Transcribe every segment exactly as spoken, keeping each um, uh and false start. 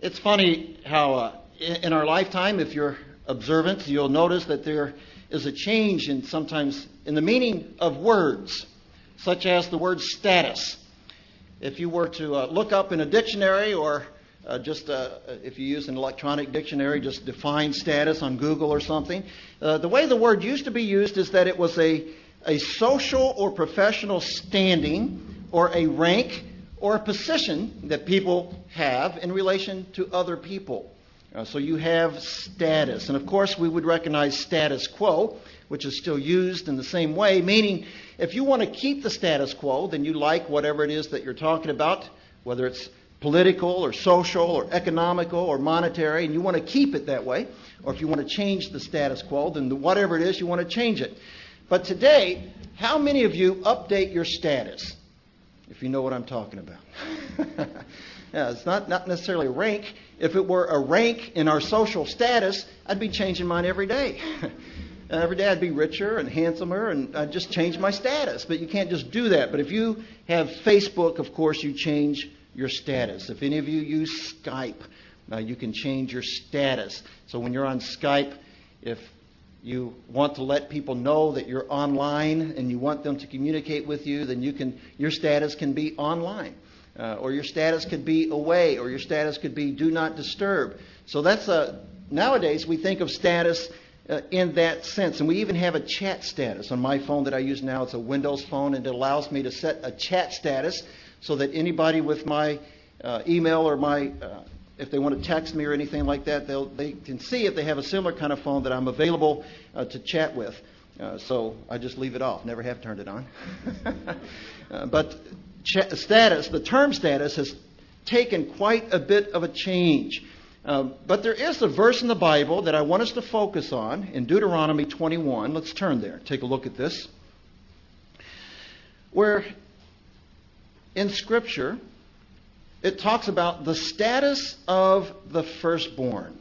It's funny how uh, in our lifetime, if you're observant, you'll notice that there is a change in sometimes in the meaning of words, such as the word status. If you were to uh, look up in a dictionary or uh, just uh, if you use an electronic dictionary, just define status on Google or something, uh, the way the word used to be used is that it was a, a social or professional standing or a rank or a position that people have in relation to other people. Uh, so you have status. And of course, we would recognize status quo, which is still used in the same way, meaning if you want to keep the status quo, then you like whatever it is that you're talking about, whether it's political or social or economical or monetary, and you want to keep it that way. Or if you want to change the status quo, then whatever it is, you want to change it. But today, how many of you update your status? If you know what I'm talking about. Yeah, it's not, not necessarily a rank. If it were a rank in our social status, I'd be changing mine every day. Every day I'd be richer and handsomer, and I'd just change my status. But you can't just do that. But if you have Facebook, of course, you change your status. If any of you use Skype, uh, you can change your status. So when you're on Skype, if you want to let people know that you're online and you want them to communicate with you, then you can. Your status can be online. Uh, or your status could be away, or your status could be do not disturb. So that's a, nowadays we think of status uh, in that sense. And we even have a chat status on my phone that I use now. It's a Windows phone, and it allows me to set a chat status so that anybody with my uh, email or my, uh, if they want to text me or anything like that, they'll, they can see if they have a similar kind of phone that I'm available uh, to chat with. Uh, so I just leave it off. Never have turned it on. uh, but status, the term status, has taken quite a bit of a change. Um, but there is a verse in the Bible that I want us to focus on in Deuteronomy twenty-one. Let's turn there. Take a look at this. Where in Scripture, it talks about the status of the firstborn.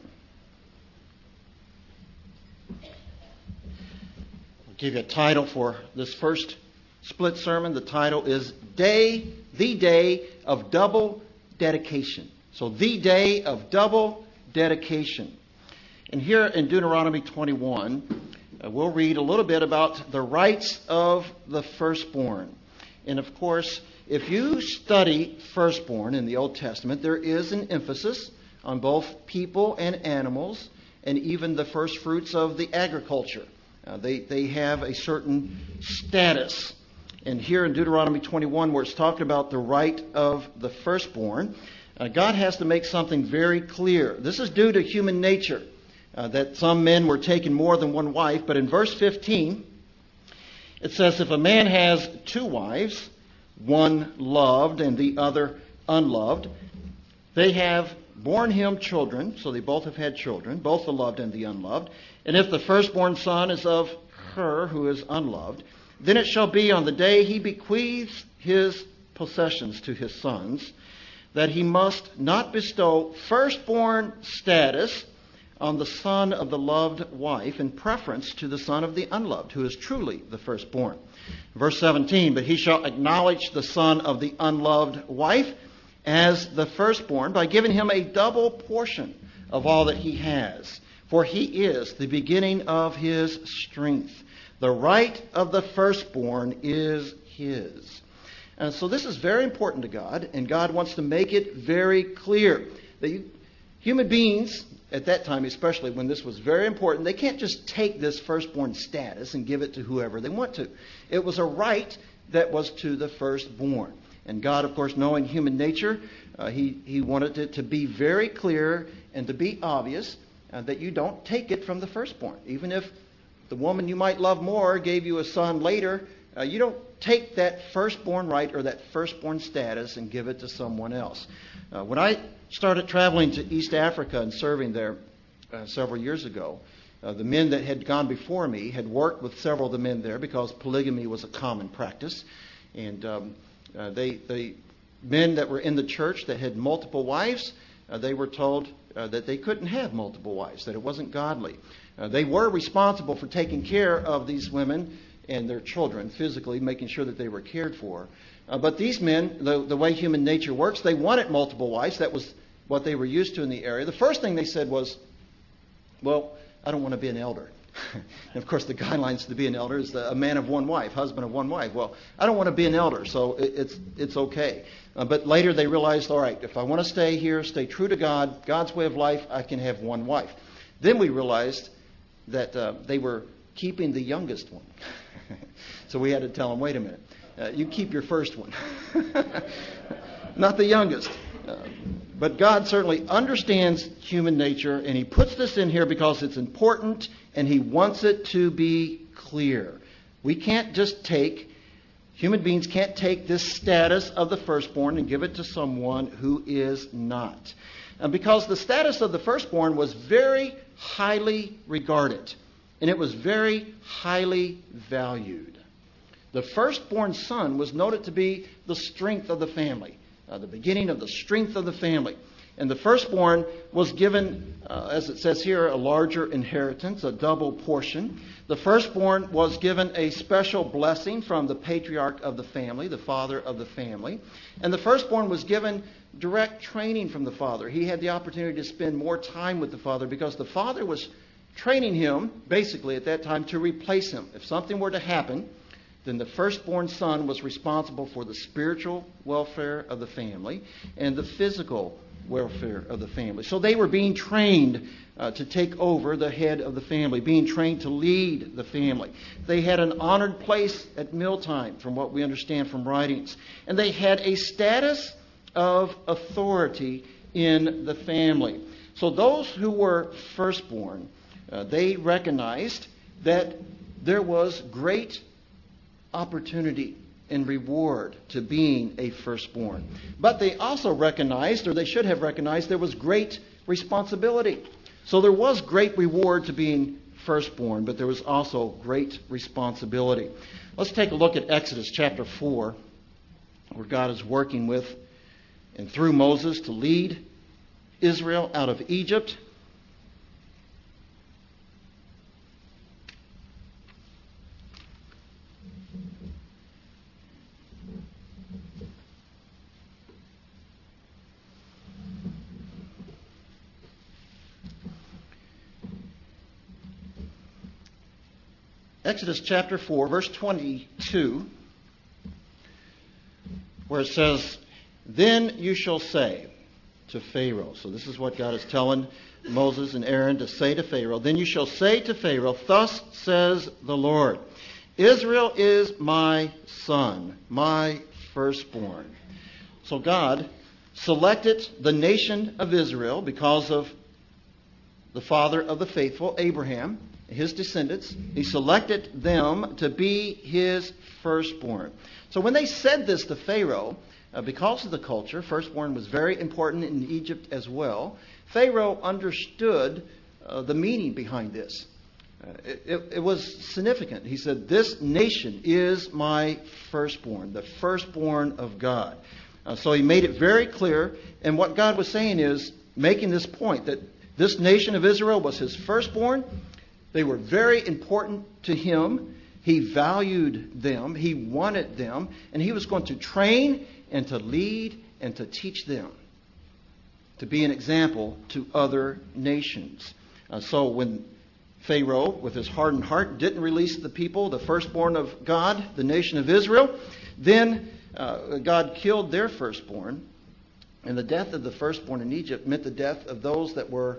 I'll give you a title for this first split sermon. The title is Day, the Day of Double Dedication. So the Day of Double Dedication. And here in Deuteronomy twenty-one, uh, we'll read a little bit about the rights of the firstborn. And of course, if you study firstborn in the Old Testament, there is an emphasis on both people and animals, and even the first fruits of the agriculture. Uh, they, they have a certain status. And here in Deuteronomy twenty-one, where it's talking about the right of the firstborn, uh, God has to make something very clear. This is due to human nature, uh, that some men were taking more than one wife. But in verse fifteen, it says, if a man has two wives, one loved and the other unloved, they have borne him children, so they both have had children, both the loved and the unloved. And if the firstborn son is of her who is unloved, then it shall be on the day he bequeaths his possessions to his sons, that he must not bestow firstborn status on the son of the loved wife in preference to the son of the unloved, who is truly the firstborn. Verse seventeen, but he shall acknowledge the son of the unloved wife as the firstborn by giving him a double portion of all that he has, for he is the beginning of his strength. The right of the firstborn is his. And so this is very important to God, and God wants to make it very clear that you, human beings, at that time especially when this was very important, they can't just take this firstborn status and give it to whoever they want to. It was a right that was to the firstborn. And God, of course, knowing human nature, uh, he, he wanted it to be very clear and to be obvious uh, that you don't take it from the firstborn. Even if the woman you might love more gave you a son later, uh, you don't take that firstborn right or that firstborn status and give it to someone else. Uh, when I started traveling to East Africa and serving there uh, several years ago, uh, the men that had gone before me had worked with several of the men there because polygamy was a common practice. And um, uh, they, the men that were in the church that had multiple wives, uh, they were told uh, that they couldn't have multiple wives, that it wasn't godly. Uh, they were responsible for taking care of these women and their children physically, making sure that they were cared for. Uh, but these men, the, the way human nature works, they wanted multiple wives. That was what they were used to in the area, the first thing they said was, well, I don't want to be an elder. And of course, the guidelines to be an elder is a man of one wife, husband of one wife. Well, I don't want to be an elder, so it's it's okay. Uh, but later they realized, all right, if I want to stay here, stay true to God, God's way of life, I can have one wife. Then we realized that uh, they were keeping the youngest one. So we had to tell them, wait a minute, uh, you keep your first one, not the youngest. Uh, but God certainly understands human nature, and he puts this in here because it's important, and he wants it to be clear. We can't just take, human beings can't take this status of the firstborn and give it to someone who is not. And because the status of the firstborn was very highly regarded, and it was very highly valued. The firstborn son was noted to be the strength of the family. Uh, the beginning of the strength of the family. And the firstborn was given, uh, as it says here, a larger inheritance, a double portion. The firstborn was given a special blessing from the patriarch of the family, the father of the family. And the firstborn was given direct training from the father. He had the opportunity to spend more time with the father because the father was training him, basically at that time, to replace him. If something were to happen, then the firstborn son was responsible for the spiritual welfare of the family and the physical welfare of the family. So they were being trained uh, to take over the head of the family, being trained to lead the family. They had an honored place at mealtime, from what we understand from writings. And they had a status of authority in the family. So those who were firstborn, uh, they recognized that there was great opportunity and reward to being a firstborn. But they also recognized, or they should have recognized, there was great responsibility. So there was great reward to being firstborn, but there was also great responsibility. Let's take a look at Exodus chapter four, where God is working with and through Moses to lead Israel out of Egypt. Exodus chapter four, verse twenty-two, where it says, "Then you shall say to Pharaoh," so this is what God is telling Moses and Aaron to say to Pharaoh, "Then you shall say to Pharaoh, thus says the Lord, Israel is my son, my firstborn." So God selected the nation of Israel because of the father of the faithful, Abraham, his descendants. He selected them to be his firstborn. So when they said this to Pharaoh, uh, because of the culture, firstborn was very important in Egypt as well. Pharaoh understood uh, the meaning behind this. Uh, it, it, it was significant. He said, "This nation is my firstborn, the firstborn of God." Uh, so he made it very clear. And what God was saying is, making this point, that this nation of Israel was his firstborn. They were very important to him. He valued them. He wanted them. And he was going to train and to lead and to teach them to be an example to other nations. Uh, so when Pharaoh, with his hardened heart, didn't release the people, the firstborn of God, the nation of Israel, then uh, God killed their firstborn. And the death of the firstborn in Egypt meant the death of those that were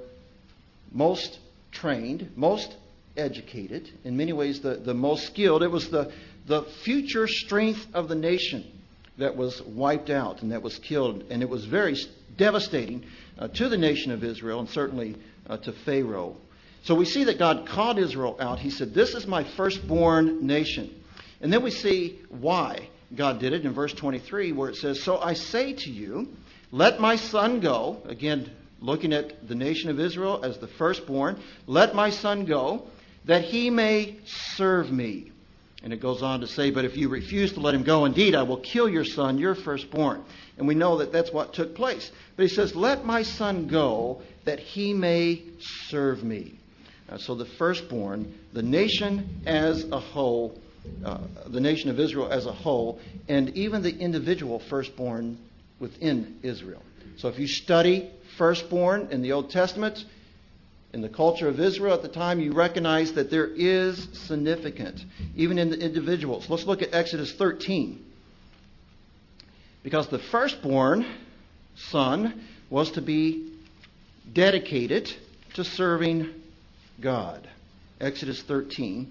most trained, most educated, in many ways the, the most skilled. It was the, the future strength of the nation that was wiped out and that was killed. And it was very devastating uh, to the nation of Israel and certainly uh, to Pharaoh. So we see that God called Israel out. He said, "This is my firstborn nation." And then we see why God did it in verse twenty-three, where it says, "So I say to you, let my son go." Again, looking at the nation of Israel as the firstborn. "Let my son go, that he may serve me." And it goes on to say, "But if you refuse to let him go, indeed, I will kill your son, your firstborn." And we know that that's what took place. But he says, "Let my son go, that he may serve me." Uh, so the firstborn, the nation as a whole, uh, the nation of Israel as a whole, and even the individual firstborn within Israel So if you study firstborn in the Old Testament, in the culture of Israel at the time, you recognize that there is significance, even in the individuals. Let's look at Exodus thirteen. Because the firstborn son was to be dedicated to serving God. Exodus thirteen.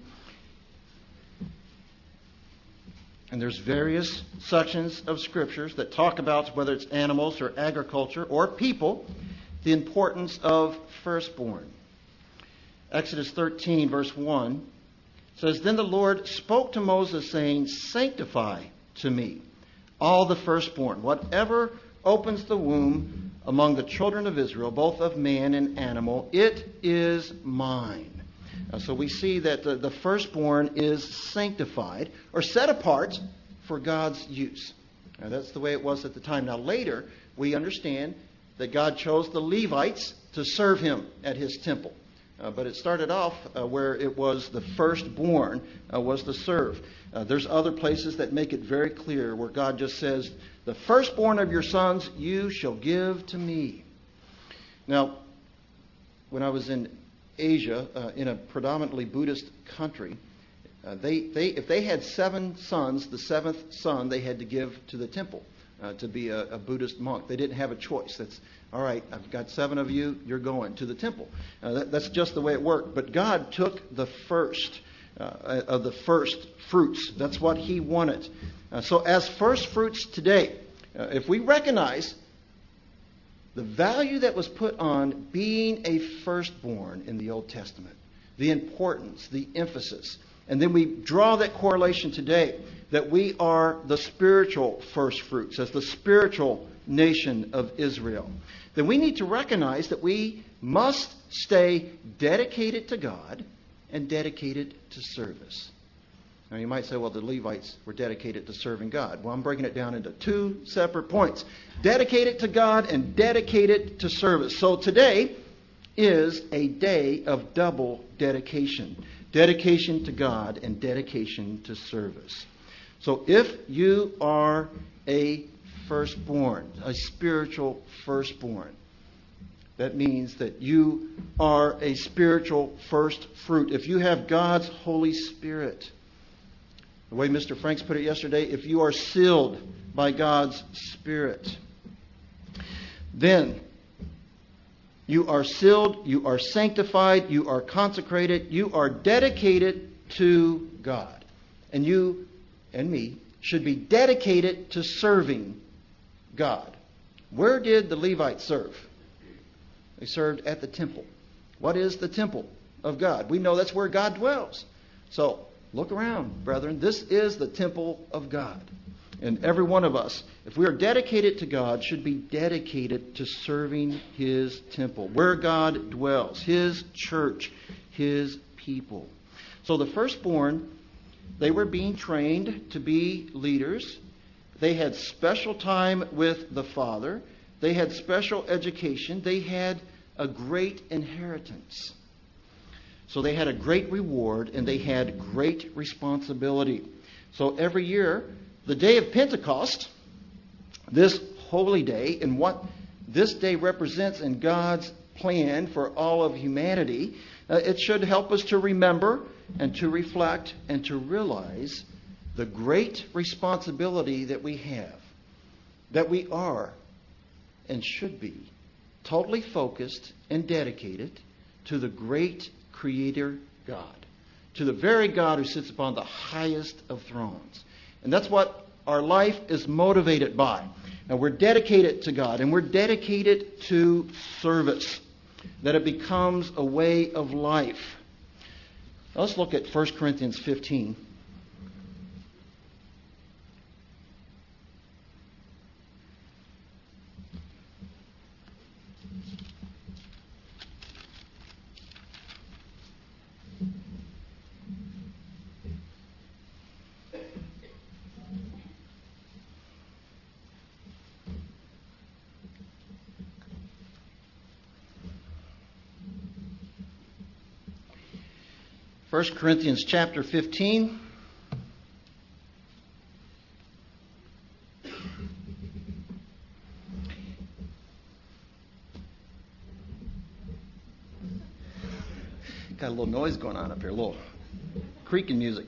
And there's various sections of scriptures that talk about, whether it's animals or agriculture or people, the importance of firstborn. Exodus thirteen, verse one says, Then the Lord spoke to Moses, saying, Sanctify to me all the firstborn, whatever opens the womb among the children of Israel, both of man and animal, it is mine. Uh, so we see that the, the firstborn is sanctified or set apart for God's use. Now, that's the way it was at the time. Now later, we understand that God chose the Levites to serve him at his temple. Uh, but it started off uh, where it was the firstborn uh, was to serve. Uh, there's other places that make it very clear where God just says, the firstborn of your sons you shall give to me. Now, when I was in Asia, uh, in a predominantly Buddhist country, uh, they, they if they had seven sons, the seventh son they had to give to the temple uh, to be a, a Buddhist monk. They didn't have a choice. That's, all right, I've got seven of you, you're going to the temple. Uh, that, that's just the way it worked. But God took the first uh, of the first fruits. That's what he wanted. Uh, so as first fruits today, uh, if we recognize the value that was put on being a firstborn in the Old Testament, the importance, the emphasis. And then we draw that correlation today that we are the spiritual first fruits, as the spiritual nation of Israel. Then we need to recognize that we must stay dedicated to God and dedicated to service. Now you might say, well, the Levites were dedicated to serving God. Well, I'm breaking it down into two separate points. Dedicated to God and dedicated to service. So today is a day of double dedication. Dedication to God and dedication to service. So if you are a firstborn, a spiritual firstborn, that means that you are a spiritual first fruit. If you have God's Holy Spirit, the way Mister Franks put it yesterday, if you are sealed by God's Spirit, then you are sealed, you are sanctified, you are consecrated, you are dedicated to God. And you and me should be dedicated to serving God. Where did the Levites serve? They served at the temple. What is the temple of God? We know that's where God dwells. So, look around, brethren. This is the temple of God. And every one of us, if we are dedicated to God, should be dedicated to serving his temple, where God dwells, his church, his people. So the firstborn, they were being trained to be leaders. They had special time with the Father. They had special education. They had a great inheritance. So they had a great reward and they had great responsibility. So every year, the day of Pentecost, this holy day, and what this day represents in God's plan for all of humanity, uh, it should help us to remember and to reflect and to realize the great responsibility that we have, that we are and should be totally focused and dedicated to the great Creator God, to the very God who sits upon the highest of thrones. And that's what our life is motivated by. And we're dedicated to God, and we're dedicated to service, that it becomes a way of life. Now let's look at First Corinthians fifteen. First Corinthians chapter fifteen. got a little noise going on up here, a little creaking music.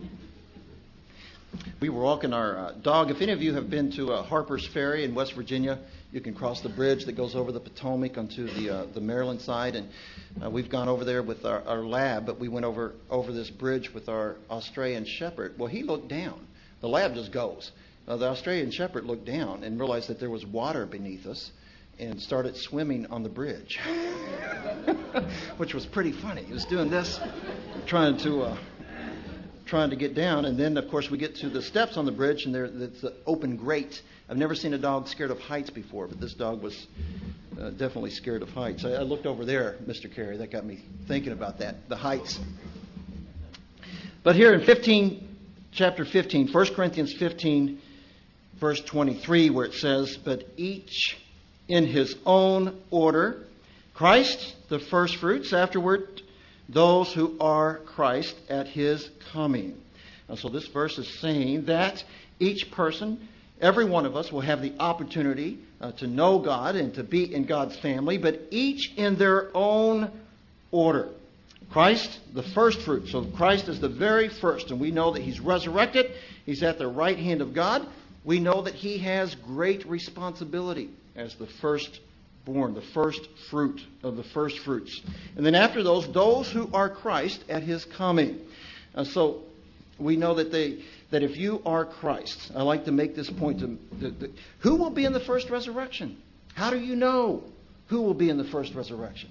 We were walking our uh, dog. If any of you have been to uh, Harper's Ferry in West Virginia, you can cross the bridge that goes over the Potomac onto the uh, the Maryland side. And uh, we've gone over there with our, our lab, but we went over, over this bridge with our Australian Shepherd. Well, he looked down. The lab just goes. Uh, the Australian Shepherd looked down and realized that there was water beneath us and started swimming on the bridge, which was pretty funny. He was doing this, trying to... Uh, trying to get down, and then of course we get to the steps on the bridge, and there's the open grate. I've never seen a dog scared of heights before, but this dog was uh, definitely scared of heights. I, I looked over there, Mister Carey. That got me thinking about that, the heights. But here in fifteen, chapter fifteen, First Corinthians fifteen, verse twenty-three, where it says, "But each in his own order, Christ the first fruits, afterward those who are Christ at his coming." And so this verse is saying that each person, every one of us, will have the opportunity uh, to know God and to be in God's family, but each in their own order. Christ, the first fruit. So Christ is the very first, and we know that he's resurrected. He's at the right hand of God. We know that he has great responsibility as the first born, the first fruit of the first fruits. And then after those, those who are Christ at his coming. Uh, so we know that they that if you are Christ, I like to make this point, to, to, to, who will be in the first resurrection? How do you know who will be in the first resurrection?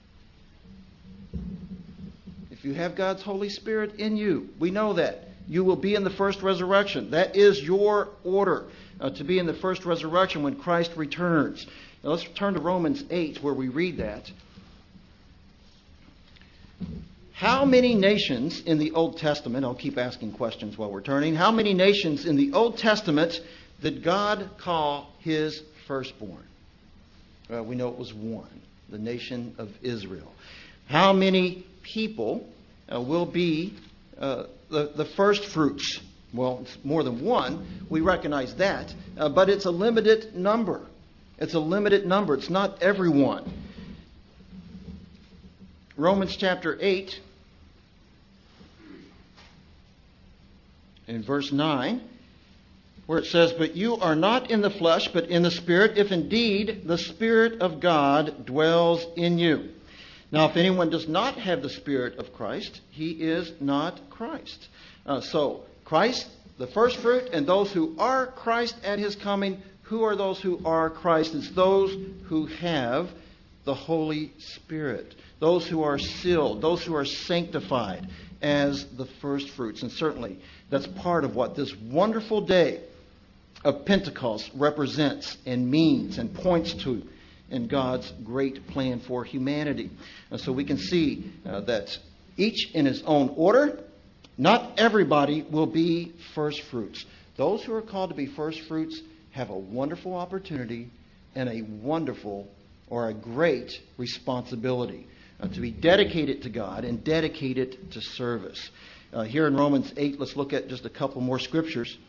If you have God's Holy Spirit in you, we know that. You will be in the first resurrection. That is your order, uh, to be in the first resurrection when Christ returns. Now let's turn to Romans eight, where we read that. How many nations in the Old Testament, I'll keep asking questions while we're turning, how many nations in the Old Testament did God call his firstborn? Well, we know it was one, the nation of Israel. How many people uh, will be uh, the, the first fruits? Well, it's more than one. We recognize that. Uh, but it's a limited number. It's a limited number. It's not everyone. Romans chapter eight, in verse nine, where it says, "But you are not in the flesh, but in the Spirit, if indeed the Spirit of God dwells in you. Now, if anyone does not have the Spirit of Christ, he is not Christ." Uh, so, Christ, the first fruit, and those who are Christ at his coming. Who are those who are Christ? It's those who have the Holy Spirit. Those who are sealed. Those who are sanctified as the first fruits. And certainly, that's part of what this wonderful day of Pentecost represents and means and points to in God's great plan for humanity. And so we can see uh, that each in his own order, not everybody will be first fruits. Those who are called to be first fruits have a wonderful opportunity and a wonderful or a great responsibility uh, to be dedicated to God and dedicated to service. Uh, here in Romans eight, let's look at just a couple more scriptures.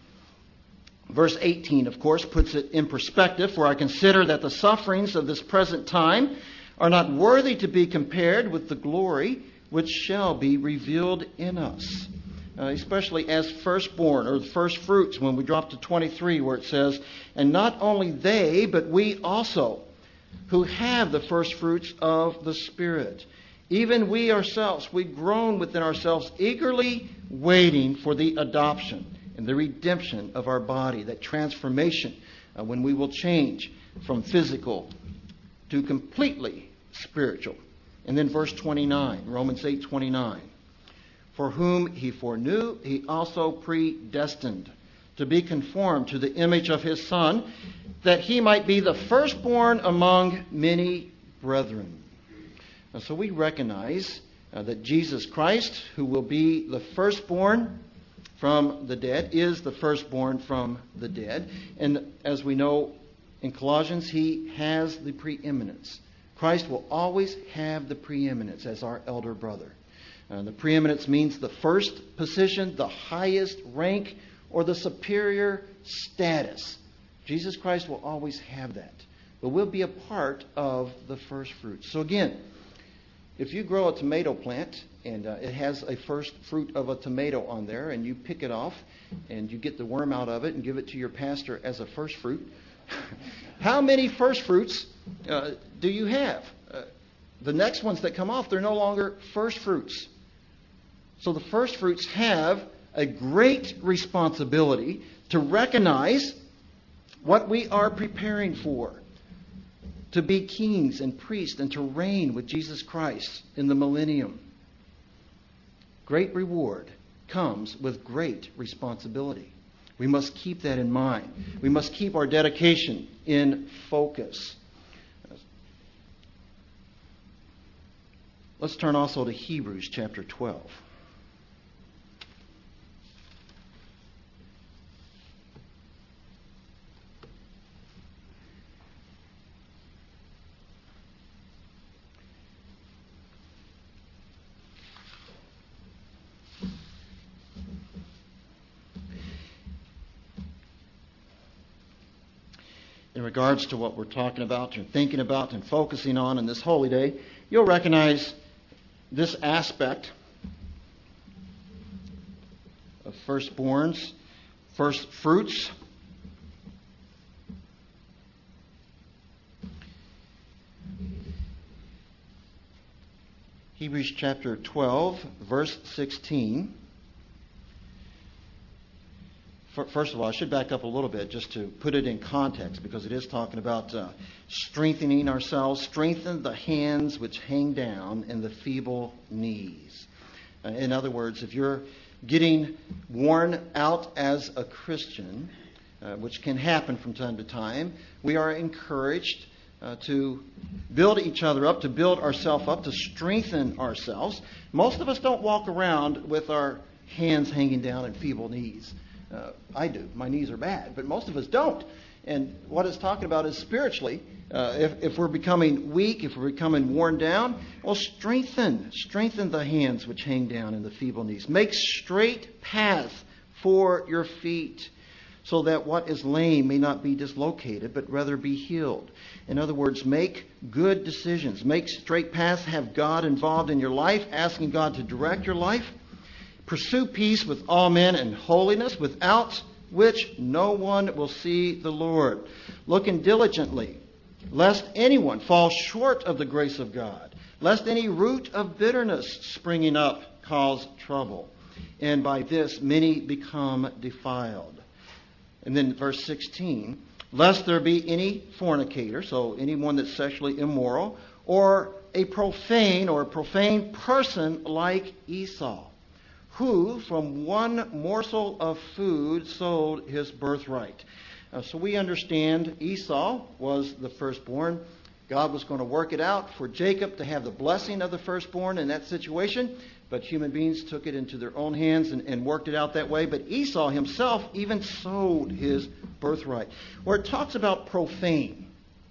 Verse eighteen, of course, puts it in perspective. "For I consider that the sufferings of this present time are not worthy to be compared with the glory which shall be revealed in us." Uh, especially as firstborn, or the first fruits, when we drop to twenty-three, where it says, "And not only they, but we also, who have the first fruits of the Spirit. Even we ourselves, we groan within ourselves, eagerly waiting for the adoption and the redemption of our body," that transformation uh, when we will change from physical to completely spiritual. And then verse twenty-nine, Romans eight twenty-nine. "For whom he foreknew, he also predestined to be conformed to the image of his Son, that he might be the firstborn among many brethren." And so we recognize uh, that Jesus Christ, who will be the firstborn from the dead, is the firstborn from the dead. And as we know in Colossians, he has the preeminence. Christ will always have the preeminence as our elder brother. Uh, the preeminence means the first position, the highest rank, or the superior status. Jesus Christ will always have that. But we'll be a part of the first fruits. So again, if you grow a tomato plant and uh, it has a first fruit of a tomato on there, and you pick it off and you get the worm out of it and give it to your pastor as a first fruit, how many first fruits uh, do you have? Uh, the next ones that come off, they're no longer first fruits. So the first fruits have a great responsibility to recognize what we are preparing for, to be kings and priests and to reign with Jesus Christ in the millennium. Great reward comes with great responsibility. We must keep that in mind. We must keep our dedication in focus. Let's turn also to Hebrews chapter twelve. In regards to what we're talking about and thinking about and focusing on in this holy day, you'll recognize this aspect of firstborns, first fruits. Hebrews chapter twelve, verse sixteen. First of all, I should back up a little bit just to put it in context, because it is talking about uh, strengthening ourselves. Strengthen the hands which hang down and the feeble knees. Uh, in other words, if you're getting worn out as a Christian, uh, which can happen from time to time, we are encouraged uh, to build each other up, to build ourselves up, to strengthen ourselves. Most of us don't walk around with our hands hanging down and feeble knees. Uh, I do. My knees are bad, but most of us don't. And what it's talking about is spiritually, uh, if, if we're becoming weak, if we're becoming worn down, well, strengthen. Strengthen the hands which hang down and the feeble knees. Make straight paths for your feet, so that what is lame may not be dislocated, but rather be healed. In other words, make good decisions. Make straight paths. Have God involved in your life, asking God to direct your life. Pursue peace with all men and holiness, without which no one will see the Lord. Looking diligently, lest anyone fall short of the grace of God, lest any root of bitterness springing up cause trouble, and by this many become defiled. And then verse sixteen, lest there be any fornicator, so anyone that's sexually immoral, or a profane or a profane person like Esau, who from one morsel of food sold his birthright. Uh, so we understand Esau was the firstborn. God was going to work it out for Jacob to have the blessing of the firstborn in that situation, but human beings took it into their own hands and, and worked it out that way. But Esau himself even sold his birthright. Where it talks about profane.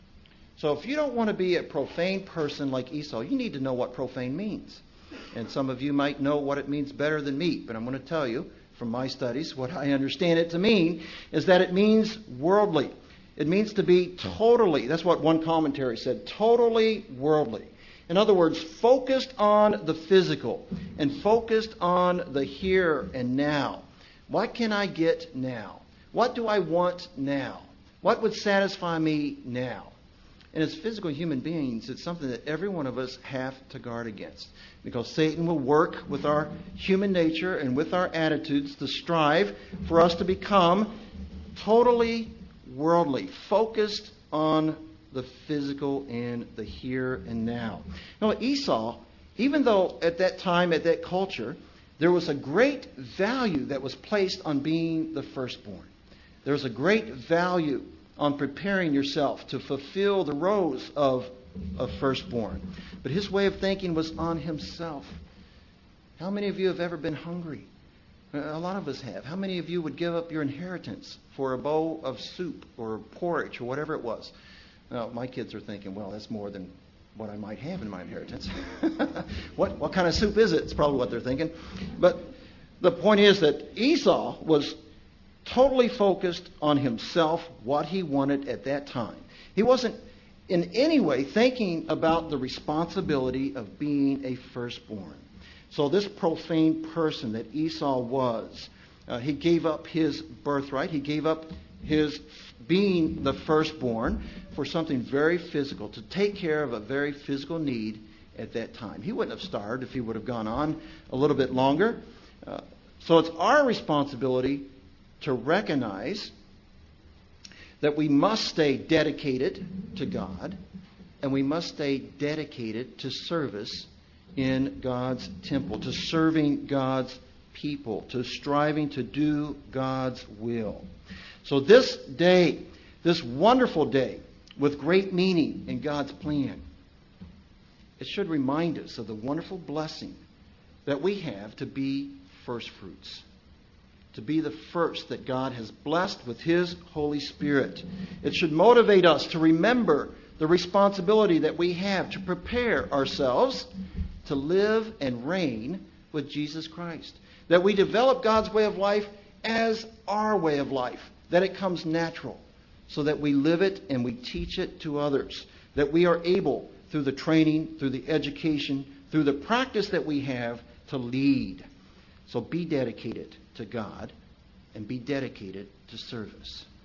So if you don't want to be a profane person like Esau, you need to know what profane means. And some of you might know what it means better than me, but I'm going to tell you from my studies what I understand it to mean is that it means worldly. It means to be totally, that's what one commentary said, totally worldly. In other words, focused on the physical and focused on the here and now. What can I get now? What do I want now? What would satisfy me now? And as physical human beings, it's something that every one of us have to guard against. Because Satan will work with our human nature and with our attitudes to strive for us to become totally worldly, focused on the physical and the here and now. Now, Esau, even though at that time, at that culture, there was a great value that was placed on being the firstborn. There was a great value on preparing yourself to fulfill the roles of a firstborn. But his way of thinking was on himself. How many of you have ever been hungry? A lot of us have. How many of you would give up your inheritance for a bowl of soup or porridge or whatever it was? Now, my kids are thinking, well, that's more than what I might have in my inheritance. what, what kind of soup is it? It's probably what they're thinking. But the point is that Esau was totally focused on himself, what he wanted at that time. He wasn't in any way thinking about the responsibility of being a firstborn. So this profane person that Esau was, uh, he gave up his birthright. He gave up his being the firstborn for something very physical, to take care of a very physical need at that time. He wouldn't have starved if he would have gone on a little bit longer. Uh, so it's our responsibility to recognize that we must stay dedicated to God, and we must stay dedicated to service in God's temple, to serving God's people, to striving to do God's will. So this day, this wonderful day, with great meaning in God's plan, it should remind us of the wonderful blessing that we have to be first fruits, to be the first that God has blessed with His Holy Spirit. It should motivate us to remember the responsibility that we have to prepare ourselves to live and reign with Jesus Christ. That we develop God's way of life as our way of life, that it comes natural, so that we live it and we teach it to others, that we are able, through the training, through the education, through the practice that we have, to lead. So be dedicated to God and be dedicated to service.